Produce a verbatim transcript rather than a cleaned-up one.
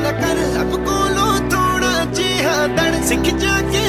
कर लब कोलों थोड़ा जिहा दण सिख जाके